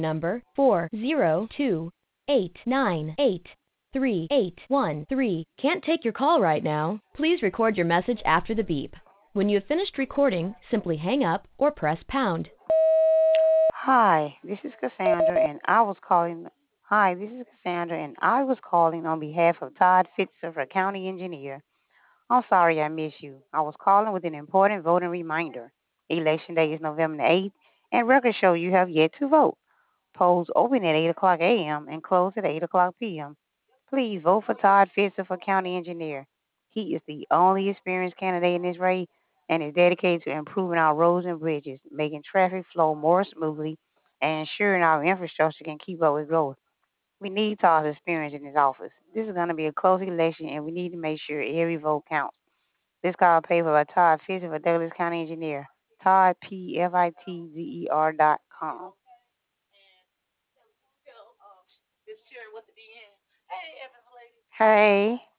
number 402-898-3813. Can't take your call right now. Please record your message after the beep. When you have finished recording, simply hang up or press pound. Hi, this is Cassandra, and I was calling. Hi, this is Cassandra, and I was calling on behalf of Todd Fitzer, for county engineer. I'm sorry I missed you. I was calling with an important voting reminder. Election day is November the 8th, and records show you have yet to vote. Polls open at 8 o'clock a.m. and close at 8 o'clock p.m. Please vote for Todd Fitzer for county engineer. He is the only experienced candidate in this race and is dedicated to improving our roads and bridges, making traffic flow more smoothly, and ensuring our infrastructure can keep up with growth. We need Todd's experience in his office. This is going to be a close election, and we need to make sure every vote counts. This call paid for by Todd Fitzer for Douglas County Engineer. Todd, PFITZER.com. Hey.